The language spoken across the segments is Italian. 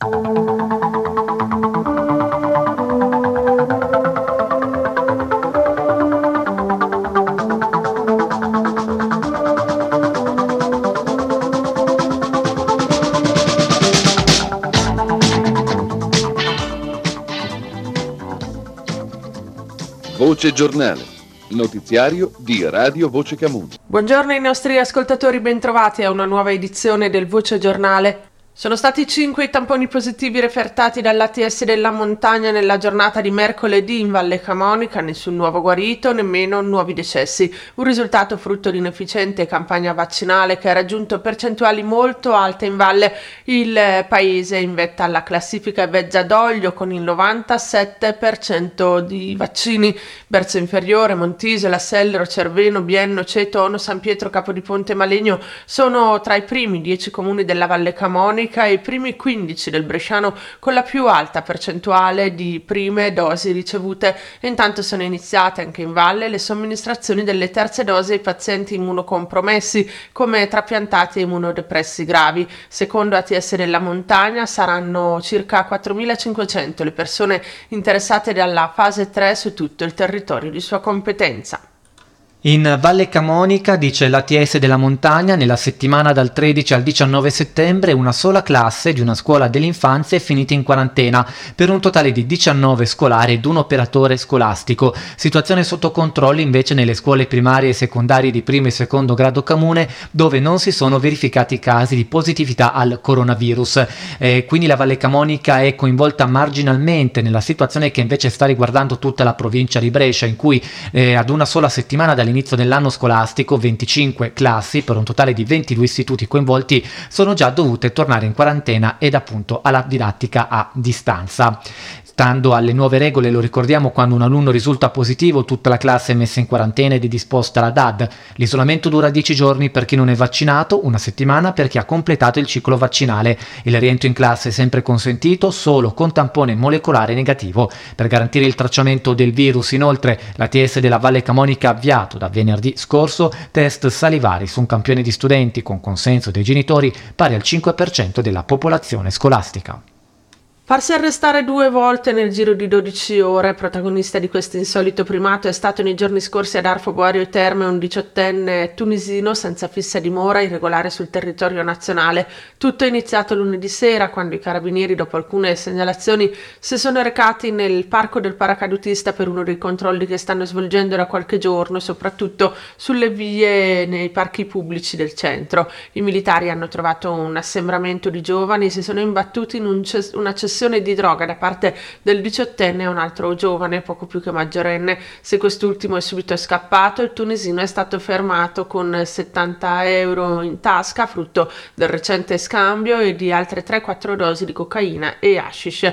Voce Giornale, notiziario di Radio Voce Camuso. Buongiorno ai nostri ascoltatori, bentrovati a una nuova edizione del Voce Giornale. Sono stati 5 i tamponi positivi refertati dall'ATS della Montagna nella giornata di mercoledì in Valle Camonica, nessun nuovo guarito, nemmeno nuovi decessi. Un risultato frutto di un'efficiente campagna vaccinale che ha raggiunto percentuali molto alte in valle. Il paese è in vetta alla classifica Vezza d'Oglio con il 97% di vaccini. Verso inferiore, Montisola, Sellero, Cerveno, Bienno, Ceto, Ono, San Pietro, Capodiponte e Malegno sono tra i primi 10 comuni della Valle Camonica e i primi 15 del Bresciano con la più alta percentuale di prime dosi ricevute. E intanto sono iniziate anche in valle le somministrazioni delle terze dosi ai pazienti immunocompromessi come trapiantati e immunodepressi gravi. Secondo ATS della Montagna saranno circa 4.500 le persone interessate dalla fase 3 su tutto il territorio di sua competenza. In Valle Camonica, dice l'ATS della Montagna, nella settimana dal 13 al 19 settembre una sola classe di una scuola dell'infanzia è finita in quarantena per un totale di 19 scolari ed un operatore scolastico. Situazione sotto controllo invece nelle scuole primarie e secondarie di primo e secondo grado comune, dove non si sono verificati casi di positività al coronavirus. Quindi la Valle Camonica è coinvolta marginalmente nella situazione che invece sta riguardando tutta la provincia di Brescia, in cui ad una sola settimana dall'inizio dell'anno scolastico 25 classi per un totale di 22 istituti coinvolti sono già dovute tornare in quarantena ed appunto alla didattica a distanza. Stando alle nuove regole, lo ricordiamo, quando un alunno risulta positivo tutta la classe è messa in quarantena ed è disposta la DAD. L'isolamento dura 10 giorni per chi non è vaccinato, una settimana per chi ha completato il ciclo vaccinale. Il rientro in classe è sempre consentito solo con tampone molecolare negativo. Per garantire il tracciamento del virus, inoltre, l'ATS della Valle Camonica ha avviato da venerdì scorso test salivari su un campione di studenti con consenso dei genitori pari al 5% della popolazione scolastica. Farsi arrestare 2 volte nel giro di 12 ore, protagonista di questo insolito primato, è stato nei giorni scorsi ad Arfo Boario Terme un 18enne tunisino senza fissa dimora, irregolare sul territorio nazionale. Tutto è iniziato lunedì sera, quando i carabinieri, dopo alcune segnalazioni, si sono recati nel parco del paracadutista per uno dei controlli che stanno svolgendo da qualche giorno, soprattutto sulle vie nei parchi pubblici del centro. I militari hanno trovato un assembramento di giovani e si sono imbattuti in una cessione di droga da parte del 18enne e un altro giovane poco più che maggiorenne. Se quest'ultimo è subito scappato, il tunisino è stato fermato con 70 euro in tasca, frutto del recente scambio, e di altre 3-4 dosi di cocaina e hashish.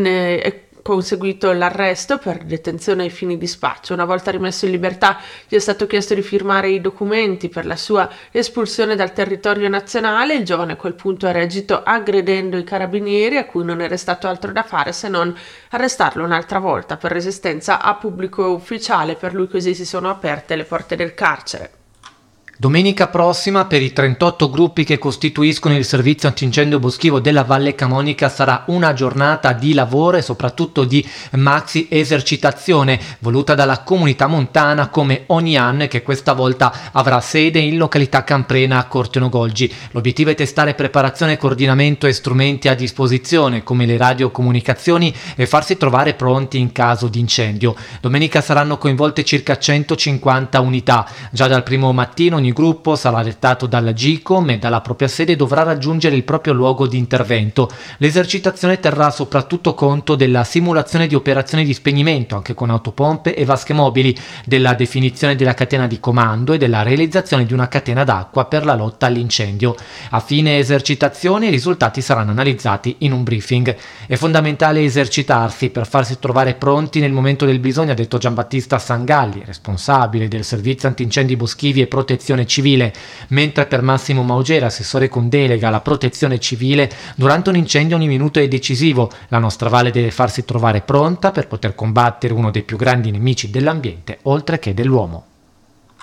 Conseguito l'arresto per detenzione ai fini di spaccio. Una volta rimesso in libertà gli è stato chiesto di firmare i documenti per la sua espulsione dal territorio nazionale. Il giovane a quel punto ha reagito aggredendo i carabinieri, a cui non è restato altro da fare se non arrestarlo un'altra volta per resistenza a pubblico ufficiale. Per lui così si sono aperte le porte del carcere. Domenica prossima, per i 38 gruppi che costituiscono il servizio antincendio boschivo della Valle Camonica, sarà una giornata di lavoro e soprattutto di maxi esercitazione voluta dalla comunità montana come ogni anno, e che questa volta avrà sede in località Camprena a Corteonogolgi. L'obiettivo è testare preparazione, coordinamento e strumenti a disposizione come le radiocomunicazioni e farsi trovare pronti in caso di incendio. Domenica saranno coinvolte circa 150 unità. Già dal primo mattino ogni gruppo sarà dettato dalla GICOM e dalla propria sede dovrà raggiungere il proprio luogo di intervento. L'esercitazione terrà soprattutto conto della simulazione di operazioni di spegnimento, anche con autopompe e vasche mobili, della definizione della catena di comando e della realizzazione di una catena d'acqua per la lotta all'incendio. A fine esercitazione i risultati saranno analizzati in un briefing. È fondamentale esercitarsi per farsi trovare pronti nel momento del bisogno, ha detto Giambattista Sangalli, responsabile del servizio antincendi boschivi e protezione civile, mentre per Massimo Maugera, assessore con delega alla protezione civile, durante un incendio ogni minuto è decisivo. La nostra valle deve farsi trovare pronta per poter combattere uno dei più grandi nemici dell'ambiente, oltre che dell'uomo.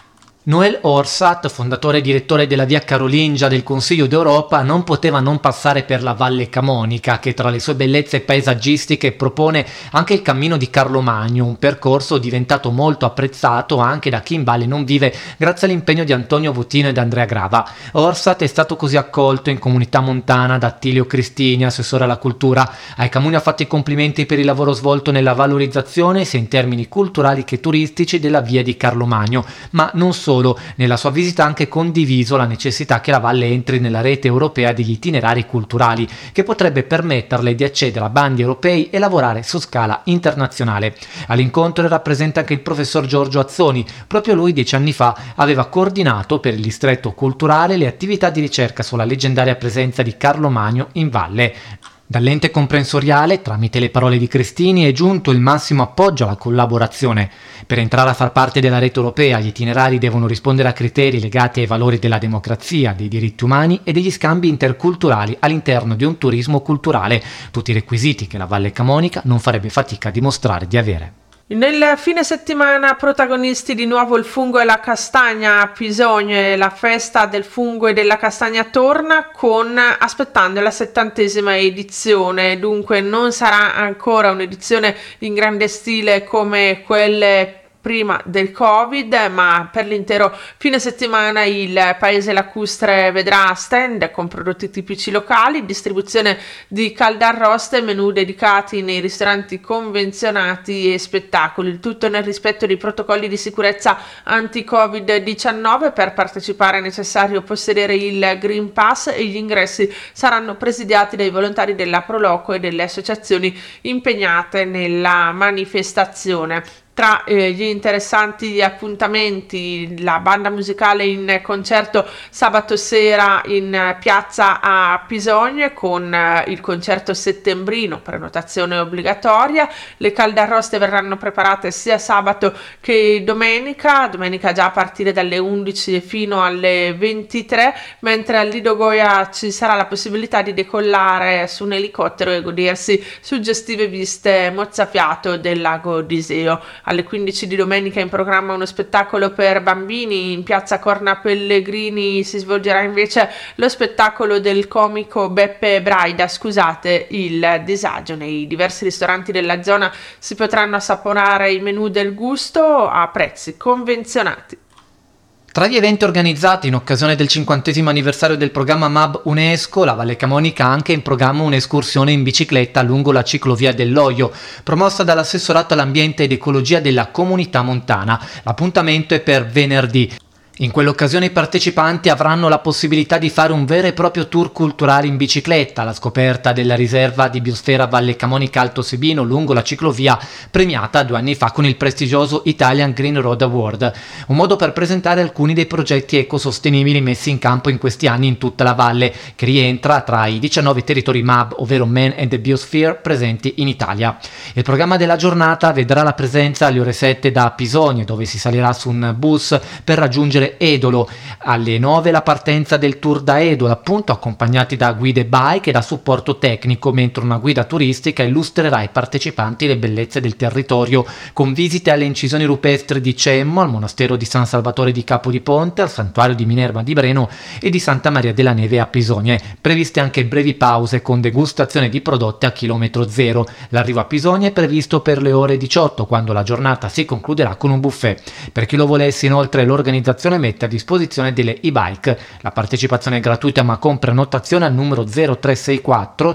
Noël Orsat, fondatore e direttore della Via Carolingia del Consiglio d'Europa, non poteva non passare per la Valle Camonica, che tra le sue bellezze paesaggistiche propone anche il cammino di Carlo Magno, un percorso diventato molto apprezzato anche da chi in valle non vive grazie all'impegno di Antonio Votino ed Andrea Grava. Orsat è stato così accolto in comunità montana da Attilio Cristini, assessore alla cultura. Ai Comuni ha fatto i complimenti per il lavoro svolto nella valorizzazione sia in termini culturali che turistici della via di Carlo Magno, ma non solo. Nella sua visita ha anche condiviso la necessità che la valle entri nella rete europea degli itinerari culturali, che potrebbe permetterle di accedere a bandi europei e lavorare su scala internazionale. All'incontro era presente anche il professor Giorgio Azzoni. Proprio lui 10 anni fa aveva coordinato per il distretto culturale le attività di ricerca sulla leggendaria presenza di Carlo Magno in valle. Dall'ente comprensoriale, tramite le parole di Cristini, è giunto il massimo appoggio alla collaborazione. Per entrare a far parte della rete europea, gli itinerari devono rispondere a criteri legati ai valori della democrazia, dei diritti umani e degli scambi interculturali all'interno di un turismo culturale, tutti i requisiti che la Valle Camonica non farebbe fatica a dimostrare di avere. Nel fine settimana protagonisti di nuovo il fungo e la castagna a Pisogne. La festa del fungo e della castagna torna aspettando la 70ª edizione, dunque non sarà ancora un'edizione in grande stile come quelle prima del Covid, ma per l'intero fine settimana il paese lacustre vedrà stand con prodotti tipici locali, distribuzione di caldarroste, menù dedicati nei ristoranti convenzionati e spettacoli, il tutto nel rispetto dei protocolli di sicurezza anti-Covid-19. Per partecipare è necessario possedere il Green Pass e gli ingressi saranno presidiati dai volontari della Proloco e delle associazioni impegnate nella manifestazione. Tra gli interessanti appuntamenti, la banda musicale in concerto sabato sera in piazza a Pisogne con il concerto settembrino, prenotazione obbligatoria. Le caldarroste verranno preparate sia sabato che domenica già a partire dalle 11 fino alle 23, mentre al Lido Goya ci sarà la possibilità di decollare su un elicottero e godersi suggestive viste mozzafiato del lago d'Iseo. Alle 15 di domenica in programma uno spettacolo per bambini. In piazza Corna Pellegrini si svolgerà invece lo spettacolo del comico Beppe Braida, Scusate il disagio. Nei diversi ristoranti della zona si potranno assaporare i menù del gusto a prezzi convenzionati. Tra gli eventi organizzati in occasione del 50° anniversario del programma MAB UNESCO, la Valle Camonica ha anche in programma un'escursione in bicicletta lungo la ciclovia dell'Oio, promossa dall'assessorato all'ambiente ed ecologia della comunità montana. L'appuntamento è per venerdì. In quell'occasione i partecipanti avranno la possibilità di fare un vero e proprio tour culturale in bicicletta alla scoperta della riserva di biosfera Valle Camonica Alto Sebino lungo la ciclovia, premiata 2 anni fa con il prestigioso Italian Green Road Award, un modo per presentare alcuni dei progetti ecosostenibili messi in campo in questi anni in tutta la valle, che rientra tra i 19 territori MAB, ovvero Man and the Biosphere, presenti in Italia. Il programma della giornata vedrà la presenza alle ore 7 da Pisogne, dove si salirà su un bus per raggiungere Edolo. Alle 9 la partenza del tour da Edolo, appunto, accompagnati da guide bike e da supporto tecnico, mentre una guida turistica illustrerà ai partecipanti le bellezze del territorio, con visite alle incisioni rupestri di Cemmo, al monastero di San Salvatore di Capodiponte, al santuario di Minerva di Breno e di Santa Maria della Neve a Pisogne. Previste anche brevi pause con degustazione di prodotti a chilometro zero. L'arrivo a Pisogne è previsto per le ore 18, quando la giornata si concluderà con un buffet. Per chi lo volesse, inoltre, l'organizzazione mette a disposizione delle e-bike. La partecipazione è gratuita ma con prenotazione al numero 0364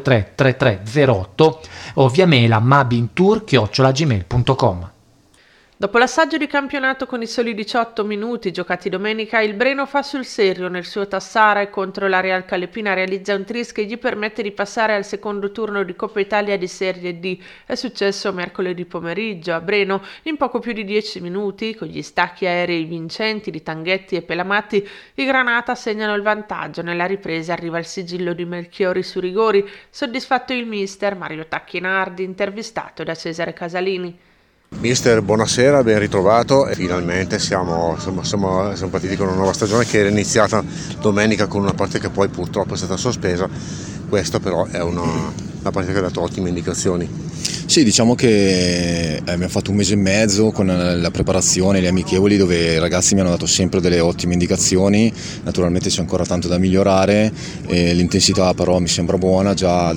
533308 o via mail a mabintour@gmail.com. Dopo l'assaggio di campionato con i soli 18 minuti giocati domenica, il Breno fa sul serio nel suo Tassara contro la Real Calepina, realizza un tris che gli permette di passare al secondo turno di Coppa Italia di Serie D. È successo mercoledì pomeriggio a Breno. In poco più di 10 minuti, con gli stacchi aerei vincenti di Tanghetti e Pelamatti, i Granata segnano il vantaggio. Nella ripresa arriva il sigillo di Melchiori su rigori, soddisfatto il mister Mario Tacchinardi, intervistato da Cesare Casalini. Mister, buonasera, ben ritrovato e finalmente siamo partiti con una nuova stagione che era iniziata domenica con una partita che poi purtroppo è stata sospesa, Questa però è una partita che ha dato ottime indicazioni. Sì, diciamo che abbiamo fatto un mese e mezzo con la preparazione, le amichevoli, dove i ragazzi mi hanno dato sempre delle ottime indicazioni. Naturalmente c'è ancora tanto da migliorare, l'intensità però mi sembra buona già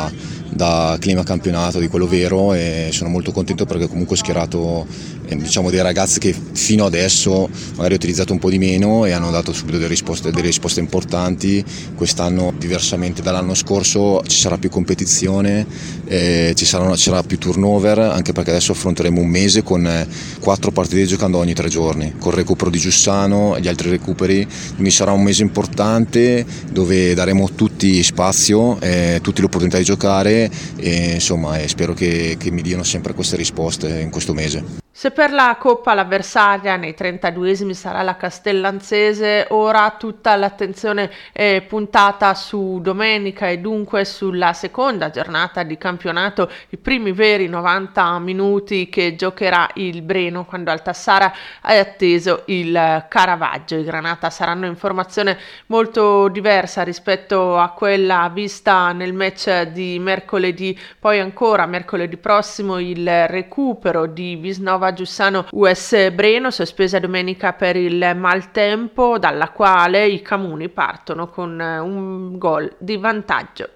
da clima campionato, di quello vero, e sono molto contento perché comunque ho schierato diciamo dei ragazzi che fino adesso magari ho utilizzato un po' di meno e hanno dato subito delle risposte importanti. Quest'anno, diversamente dall'anno scorso, ci sarà più competizione, ci sarà più turnover, anche perché adesso affronteremo un mese con 4 partite giocando ogni 3 giorni, col recupero di Giussano e gli altri recuperi, quindi sarà un mese importante dove daremo tutti spazio, tutti l'opportunità di giocare, e insomma spero che mi diano sempre queste risposte in questo mese. Se per la Coppa l'avversaria nei 32esimi sarà la Castellanzese, ora tutta l'attenzione è puntata su domenica e dunque sulla seconda giornata di campionato, i primi veri 90 minuti che giocherà il Breno, quando al Tassara è atteso il Caravaggio. I Granata saranno in formazione molto diversa rispetto a quella vista nel match di mercoledì, poi ancora mercoledì prossimo il recupero di Visnova Giussano US Breno, sospesa domenica per il maltempo, dalla quale i Camuni partono con un gol di vantaggio.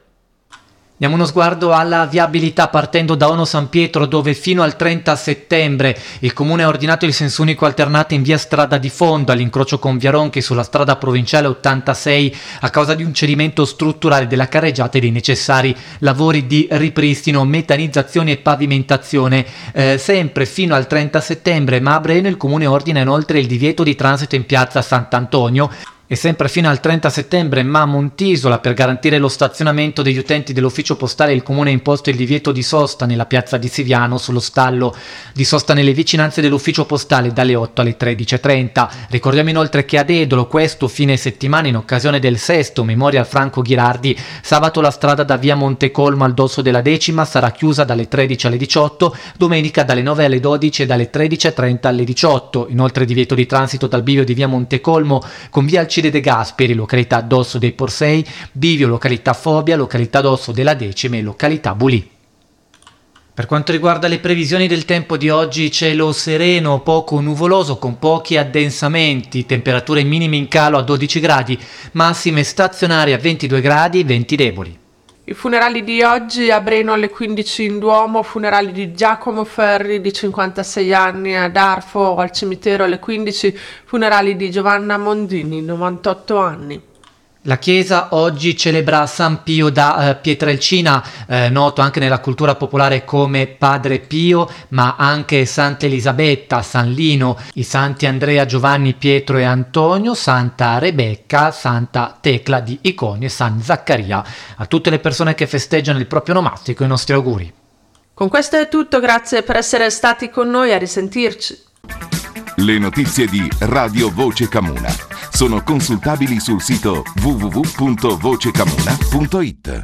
Diamo uno sguardo alla viabilità partendo da Ono San Pietro, dove fino al 30 settembre il comune ha ordinato il senso unico alternato in via Strada di Fondo all'incrocio con Via Ronchi sulla strada provinciale 86 a causa di un cedimento strutturale della carreggiata e dei necessari lavori di ripristino, metanizzazione e pavimentazione. Sempre fino al 30 settembre, ma a Breno il comune ordina inoltre il divieto di transito in piazza Sant'Antonio. E sempre fino al 30 settembre, ma a Montisola, per garantire lo stazionamento degli utenti dell'ufficio postale, il comune ha imposto il divieto di sosta nella piazza di Siviano, sullo stallo di sosta nelle vicinanze dell'ufficio postale dalle 8 alle 13.30. Ricordiamo inoltre che a Dedolo, questo fine settimana, in occasione del 6° Memorial Franco Ghirardi, sabato la strada da via Montecolmo al dosso della Decima sarà chiusa dalle 13 alle 18, domenica dalle 9 alle 12 e dalle 13.30 alle 18. Inoltre divieto di transito dal bivio di via Montecolmo con via Alcide De Gasperi, località Dosso dei Porsei, bivio località Fobia, località Dosso della Decima e località Bulì. Per quanto riguarda le previsioni del tempo di oggi, cielo sereno, poco nuvoloso con pochi addensamenti, temperature minime in calo a 12 gradi, massime stazionarie a 22 gradi, venti deboli. I funerali di oggi: a Breno alle 15 in Duomo, funerali di Giacomo Ferri di 56 anni; ad Arfo al cimitero alle 15, funerali di Giovanna Mondini, 98 anni. La chiesa oggi celebra San Pio da Pietrelcina, noto anche nella cultura popolare come Padre Pio, ma anche Santa Elisabetta, San Lino, i santi Andrea, Giovanni, Pietro e Antonio, Santa Rebecca, Santa Tecla di Iconio e San Zaccaria. A tutte le persone che festeggiano il proprio nomastico i nostri auguri. Con questo è tutto, grazie per essere stati con noi, a risentirci. Le notizie di Radio Voce Camuna sono consultabili sul sito www.vocecamuna.it.